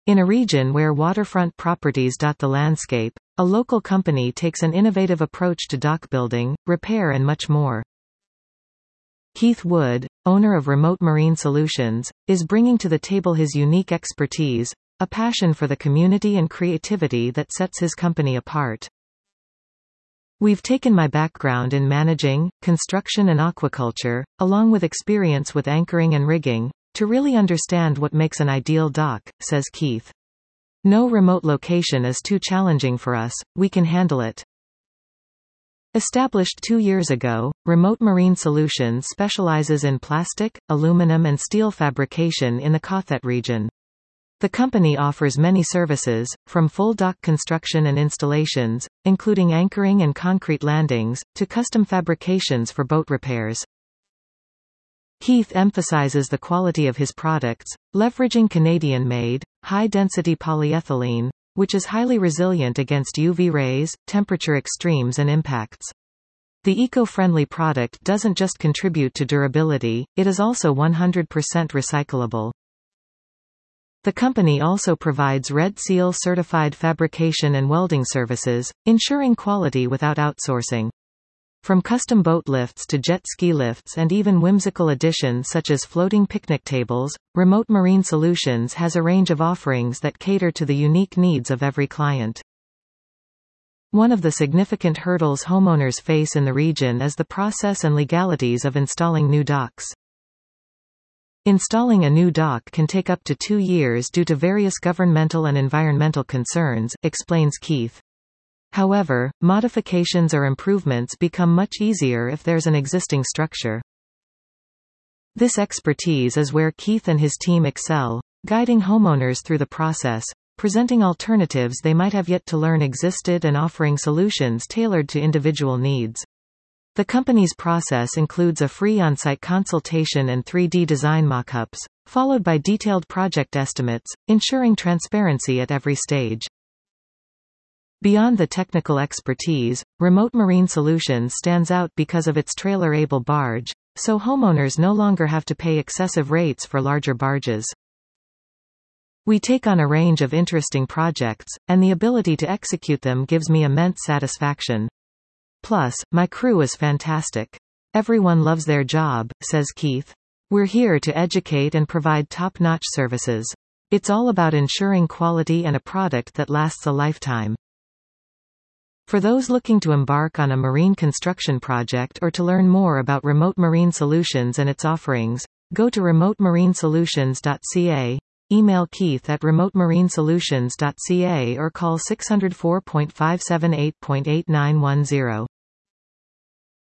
In a region where waterfront properties dot the landscape, a local company takes an innovative approach to dock building, repair and much more. Keith Wood, owner of Remote Marine Solutions, is bringing to the table his unique expertise, a passion for the community and creativity that sets his company apart. We've taken my background in managing, construction and aquaculture, along with experience with anchoring and rigging, to really understand what makes an ideal dock, says Keith. No remote location is too challenging for us, we can handle it. Established 2 years ago, Remote Marine Solutions specializes in plastic, aluminum and steel fabrication in the Cothet region. The company offers many services, from full dock construction and installations, including anchoring and concrete landings, to custom fabrications for boat repairs. Keith emphasizes the quality of his products, leveraging Canadian-made, high-density polyethylene, which is highly resilient against UV rays, temperature extremes and impacts. The eco-friendly product doesn't just contribute to durability, it is also 100% recyclable. The company also provides Red Seal certified fabrication and welding services, ensuring quality without outsourcing. From custom boat lifts to jet ski lifts and even whimsical additions such as floating picnic tables, Remote Marine Solutions has a range of offerings that cater to the unique needs of every client. One of the significant hurdles homeowners face in the region is the process and legalities of installing new docks. Installing a new dock can take up to 2 years due to various governmental and environmental concerns, explains Keith. However, modifications or improvements become much easier if there's an existing structure. This expertise is where Keith and his team excel, guiding homeowners through the process, presenting alternatives they might have yet to learn existed and offering solutions tailored to individual needs. The company's process includes a free on-site consultation and 3D design mock-ups, followed by detailed project estimates, ensuring transparency at every stage. Beyond the technical expertise, Remote Marine Solutions stands out because of its trailer-able barge, so homeowners no longer have to pay excessive rates for larger barges. We take on a range of interesting projects, and the ability to execute them gives me immense satisfaction. Plus, my crew is fantastic. Everyone loves their job, says Keith. We're here to educate and provide top-notch services. It's all about ensuring quality and a product that lasts a lifetime. For those looking to embark on a marine construction project or to learn more about Remote Marine Solutions and its offerings, go to remotemarinesolutions.ca, email Keith at remotemarinesolutions.ca or call 604.578.8910.